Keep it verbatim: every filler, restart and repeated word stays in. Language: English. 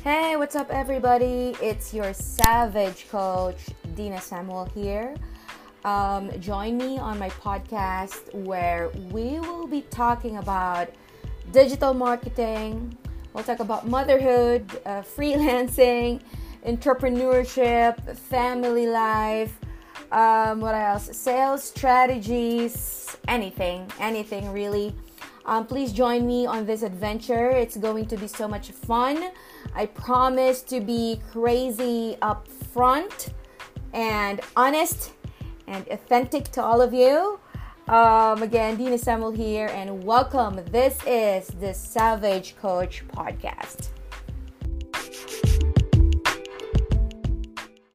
Hey, what's up, everybody? It's your Savage Coach, Dina Samuel here. Um, join me on my podcast where we will be talking about digital marketing. We'll talk about motherhood, uh, freelancing, entrepreneurship, family life, um, what else? Sales strategies, anything, anything really. Um, please join me on this adventure. It's going to be so much fun. I promise to be crazy upfront and honest and authentic to all of you. Um, again, Dina Samuel here, and welcome. This is the Savage Coach Podcast.